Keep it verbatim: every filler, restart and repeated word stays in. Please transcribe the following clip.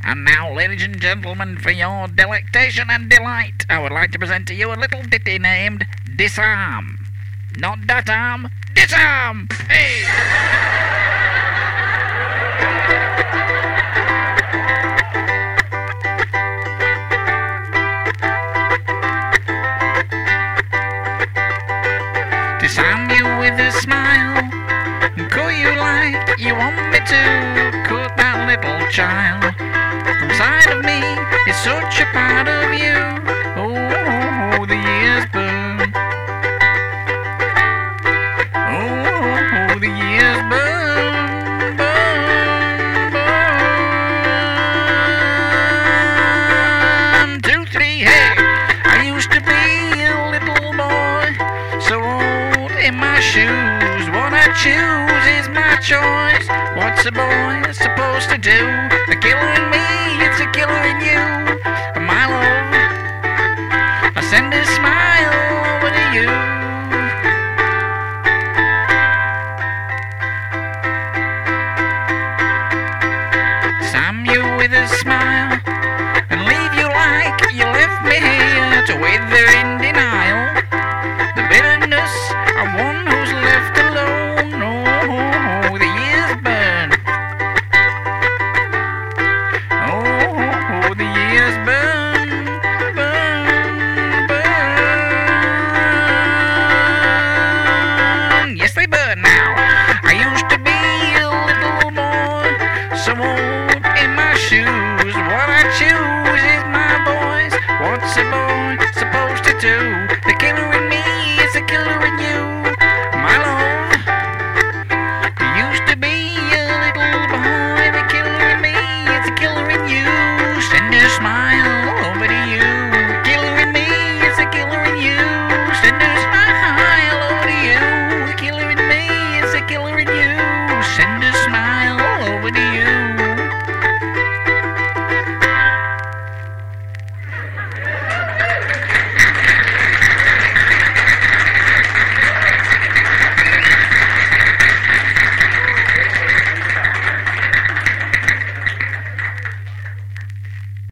And now, ladies and gentlemen, for your delectation and delight, I would like to present to you a little ditty named Disarm. Not that arm, disarm! Hey! Disarm you with a smile, and call you like you want me to. Cut that little child from side of me, is such a part of you. Oh, oh, oh, the years burn. Oh, oh, the years burn, burn, burn. Two, three, hey! I used to be a little boy, so old in my shoes. What I choose is my choice. What's a boy supposed to do? A killer in me, it's a killer in you. And my love, I send a smile over to you. Disarm you with a smile and leave you like you left me here to wither in denial. The bitterness of one who's left alone. Oh, the years burn. Oh, the years burn, burn, burn. Yes, they burn now. I used to be a little boy, so old in my shoes. What I choose is my voice. What's a boy supposed to do? The killer in me is a killer in you. My love, you used to be a little boy. The killer in me is a killer in you. Send a smile